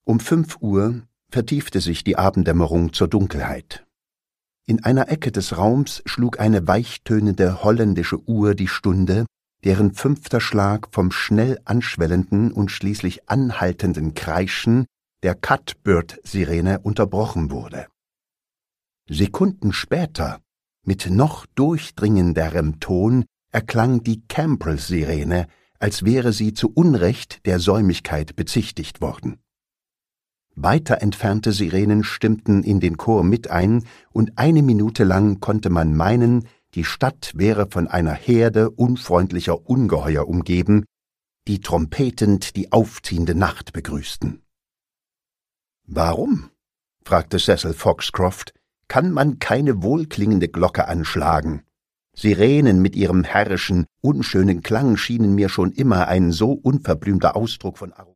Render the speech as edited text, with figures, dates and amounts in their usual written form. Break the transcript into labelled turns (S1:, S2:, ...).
S1: Um 5 Uhr vertiefte sich die Abenddämmerung zur Dunkelheit. In einer Ecke des Raums schlug eine weichtönende holländische Uhr die Stunde, deren 5. Schlag vom schnell anschwellenden und schließlich anhaltenden Kreischen der Catbird-Sirene unterbrochen wurde. Sekunden später, mit noch durchdringenderem Ton, erklang die Campbell-Sirene, als wäre sie zu Unrecht der Säumigkeit bezichtigt worden. Weiter entfernte Sirenen stimmten in den Chor mit ein, und 1 Minute lang konnte man meinen, die Stadt wäre von einer Herde unfreundlicher Ungeheuer umgeben, die trompetend die aufziehende Nacht begrüßten. »Warum?« fragte Cecil Foxcroft, »kann man keine wohlklingende Glocke anschlagen? Sirenen mit ihrem herrischen, unschönen Klang schienen mir schon immer ein so unverblümter Ausdruck von Arroganz.«